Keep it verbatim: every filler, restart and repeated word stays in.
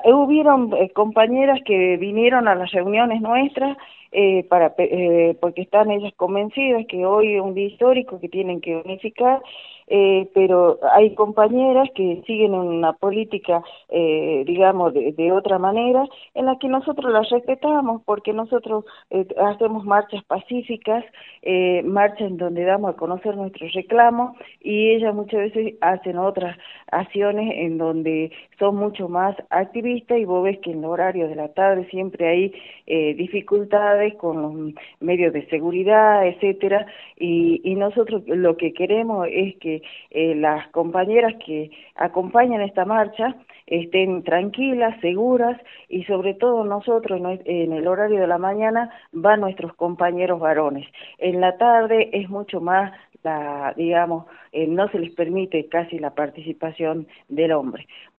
hubieron eh, compañeras que vinieron a las reuniones nuestras eh, para eh, porque están ellas convencidas que hoy es un día histórico que tienen que unificar, eh, pero hay compañeras que siguen una política, eh, digamos, de, de otra manera, en la que nosotros las respetamos, porque nosotros eh, hacemos marchas pacíficas, eh, marchas en donde damos a conocer nuestros reclamos, y ellas muchas veces hacen otras acciones en donde son mucho más activistas, y vos ves que en el horario de la tarde siempre hay eh, dificultades con los medios de seguridad, etcétera, y, y nosotros lo que queremos es que eh, las compañeras que acompañan esta marcha estén tranquilas, seguras, y sobre todo nosotros en el horario de la mañana van nuestros compañeros varones. En la tarde es mucho más, la, digamos, eh, no se les permite casi la participación del hombre.